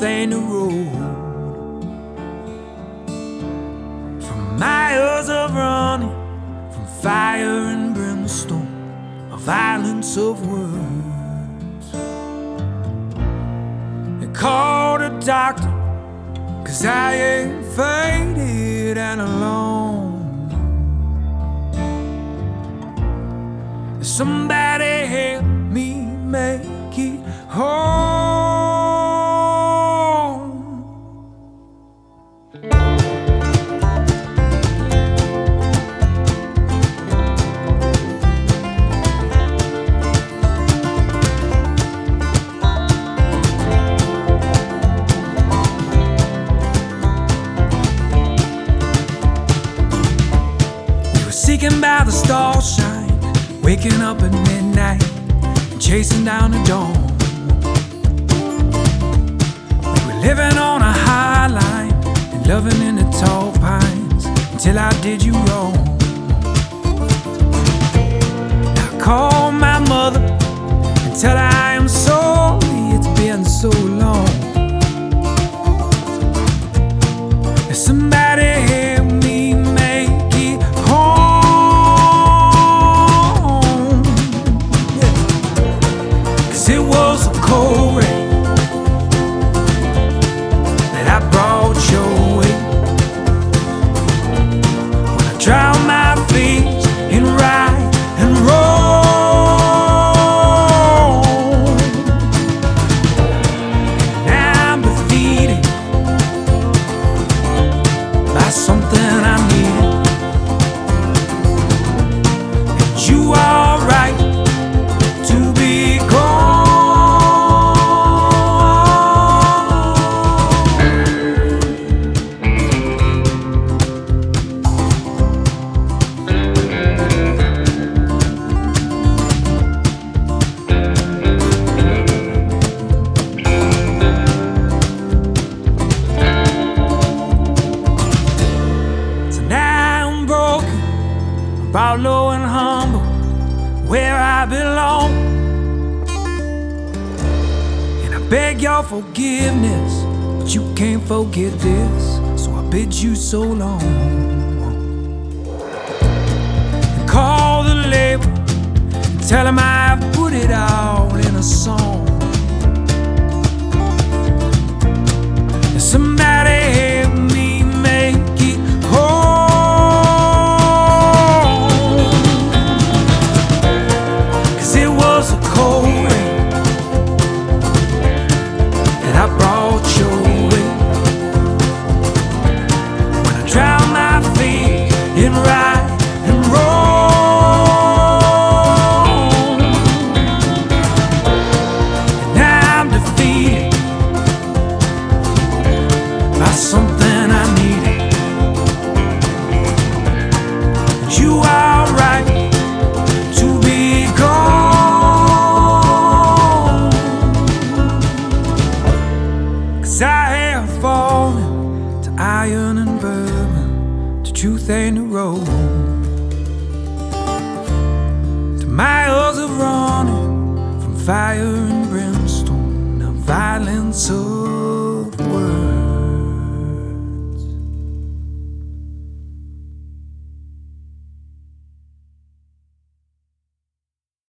truth ain't the road. From miles of running, from fire and brimstone, a violence of words. They called a doctor, 'cause I ain't faded and alone. Somebody help me make it home. We were seeking by the starshine, waking up at midnight and chasing down the dawn. We were living on a high line and loving in the tall pines until I did you wrong. I called my mother and tell her I am sorry, it's been so long. If somebody help me make it home. It was a cold rain that I brought your way. When I drowned my feet in right and wrong, now I'm defeated by something I needed. And you are right to be gone. Brought low and humble where I belong, and I beg your forgiveness, but you can't forget this, so I bid you so long. And call the label and tell them I've put it all in a song. And somebody help me make it whole. In right and wrong, and now I'm defeated by something I needed. You are right to be gone, 'cause I have fallen to iron and bourbon. Truth ain't the road. To miles of running, from fire and brimstone, the violence of